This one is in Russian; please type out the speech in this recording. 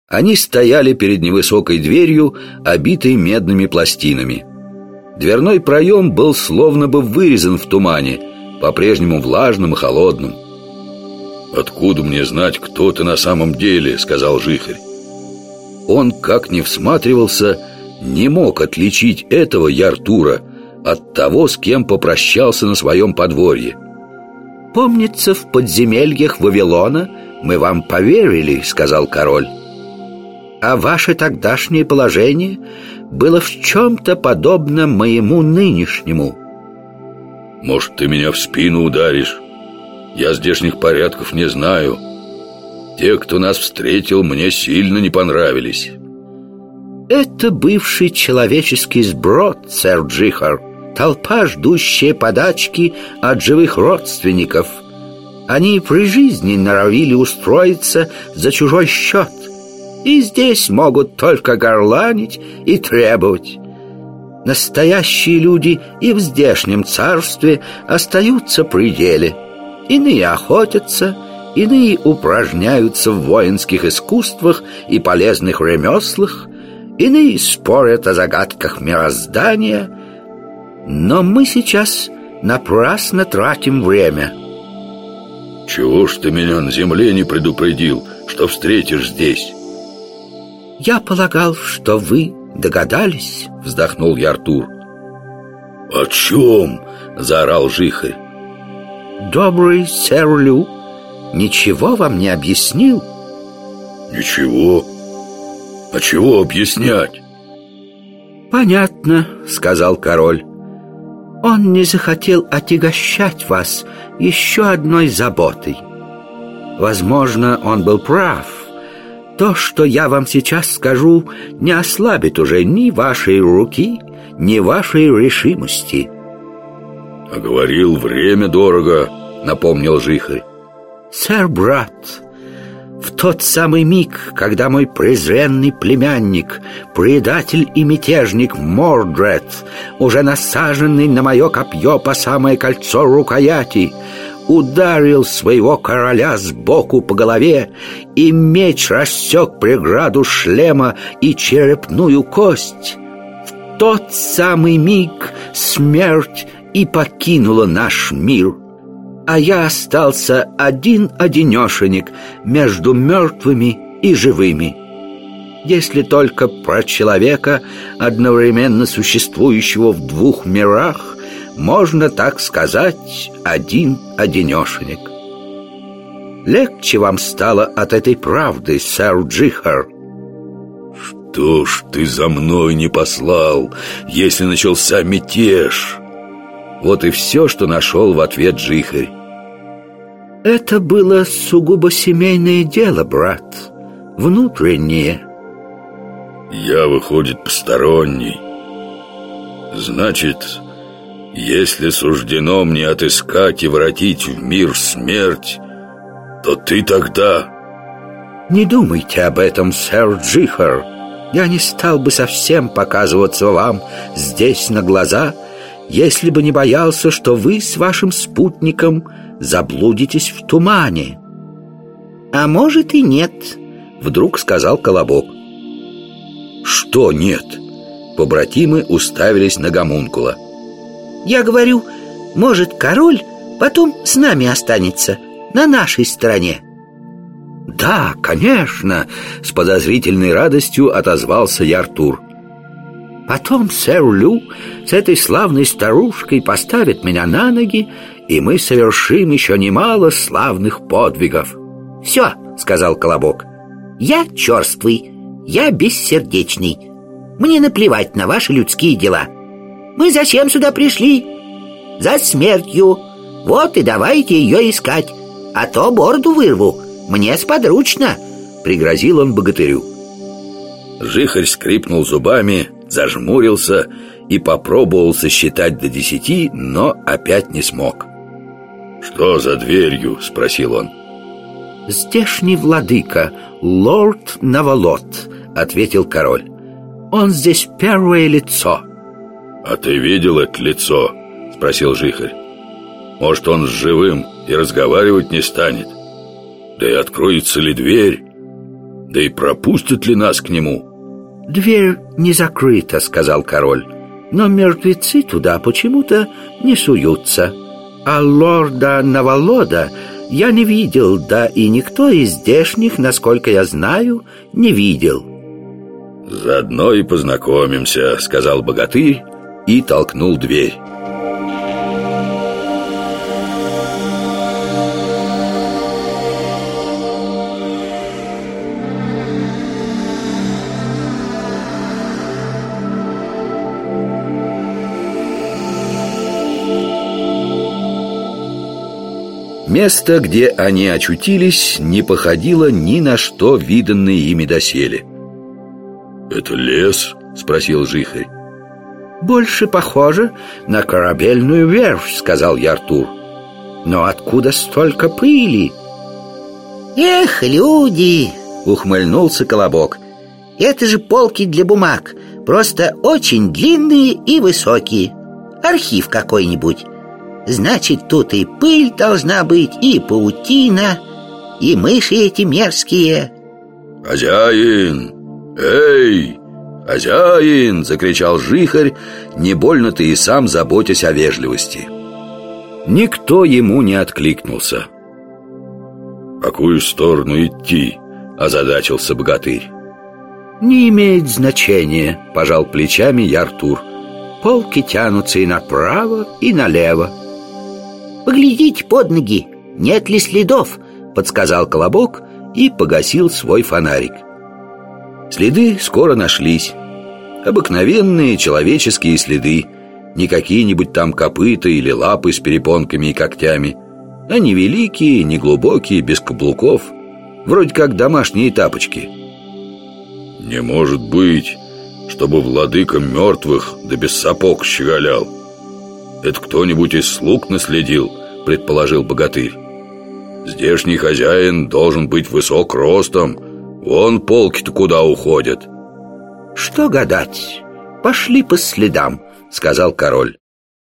Они стояли перед невысокой дверью, обитой медными пластинами. Дверной проем был словно бы вырезан в тумане, по-прежнему влажным и холодным. «Откуда мне знать, кто ты на самом деле?» — сказал Жихарь. Он, как ни всматривался, не мог отличить этого Яртура от того, с кем попрощался на своем подворье. «Помнится, в подземельях Вавилона мы вам поверили», — сказал король. «А ваше тогдашнее положение было в чем-то подобно моему нынешнему». «Может, ты меня в спину ударишь? Я здешних порядков не знаю. Те, кто нас встретил, мне сильно не понравились». «Это бывший человеческий сброд, сэр Джихар. Толпа, ждущая подачки от живых родственников. Они при жизни норовили устроиться за чужой счет, и здесь могут только горланить и требовать. Настоящие люди и в здешнем царстве остаются при деле. Иные охотятся, иные упражняются в воинских искусствах и полезных ремеслах, иные спорят о загадках мироздания. Но мы сейчас напрасно тратим время». «Чего ж ты меня на земле не предупредил, что встретишь здесь?» «Я полагал, что вы догадались», — вздохнул Яртур. «О чем?» — заорал Жихарь. «Добрый сэр Лю ничего вам не объяснил?» «Ничего? А чего объяснять?» «Понятно», — сказал король. «Он не захотел отягощать вас еще одной заботой. Возможно, он был прав. То, что я вам сейчас скажу, не ослабит уже ни вашей руки, ни вашей решимости». «А говорил, время дорого», — напомнил Жихарь. «Сэр, брат, в тот самый миг, когда мой презренный племянник, предатель и мятежник Мордред, уже насаженный на мое копье по самое кольцо рукояти, ударил своего короля сбоку по голове, и меч рассек преграду шлема и черепную кость, в тот самый миг смерть и покинула наш мир, а я остался один-одинешенек между мертвыми и живыми. Если только про человека, одновременно существующего в двух мирах, можно так сказать, один-одинешенек. Легче вам стало от этой правды, сэр Джихар?» «Что ж ты за мной не послал, если начался мятеж?» Вот и все, что нашел в ответ Жихарь. «Это было сугубо семейное дело, брат, внутреннее». «Я, выходит, посторонний. Значит, если суждено мне отыскать и воротить в мир смерть, то ты тогда...» «Не думайте об этом, сэр Джихар. Я не стал бы совсем показываться вам здесь на глаза, если бы не боялся, что вы с вашим спутником заблудитесь в тумане». «А может и нет», — вдруг сказал Колобок. «Что нет?» Побратимы уставились на гомункула. «Я говорю, может, король потом с нами останется, на нашей стороне». «Да, конечно», — с подозрительной радостью отозвался Яртур. «Потом сэр Лю с этой славной старушкой поставит меня на ноги, и мы совершим еще немало славных подвигов». «Все», — сказал Колобок, — «я черствый, я бессердечный. Мне наплевать на ваши людские дела. Мы зачем сюда пришли? За смертью. Вот и давайте ее искать, а то бороду вырву. Мне сподручно», — пригрозил он богатырю. Жихарь скрипнул зубами, зажмурился и попробовал сосчитать до 10, но опять не смог. «Что за дверью?» — спросил он. «Здешний владыка, лорд Навалот», — ответил король. «Он здесь первое лицо». «А ты видел это лицо?» — спросил Жихарь. «Может, он с живым и разговаривать не станет? Да и откроется ли дверь? Да и пропустят ли нас к нему? «Дверь не закрыта», — сказал король. «Но мертвецы туда почему-то не суются. А лорда Навалода я не видел, да и никто из здешних, насколько я знаю, не видел». «Заодно и познакомимся», — сказал богатырь и толкнул дверь. Место, где они очутились, не походило ни на что, виданное ими доселе. «Это лес?» — спросил жихарь. «Больше похоже на корабельную верфь», — сказал Яртур. «Но откуда столько пыли?» «Эх, люди!» — ухмыльнулся Колобок. «Это же полки для бумаг, просто очень длинные и высокие. Архив какой-нибудь. Значит, тут и пыль должна быть, и паутина, и мыши эти мерзкие». «Хозяин! Эй, хозяин!» — закричал жихарь, не больно-то и сам заботясь о вежливости. Никто ему не откликнулся. «В какую сторону идти?» — озадачился богатырь. «Не имеет значения», — пожал плечами Яртур. «Полки тянутся и направо, и налево». «Поглядите под ноги, нет ли следов?» — подсказал Колобок и погасил свой фонарик. Следы скоро нашлись. Обыкновенные человеческие следы, не какие-нибудь там копыта или лапы с перепонками и когтями, а не великие, не глубокие, без каблуков, вроде как домашние тапочки. «Не может быть, чтобы владыка мертвых да без сапог щеголял. Это кто-нибудь из слуг наследил», — предположил богатырь. «Здешний хозяин должен быть высок ростом. Вон полки-то куда уходят». «Что гадать? Пошли по следам», — сказал король.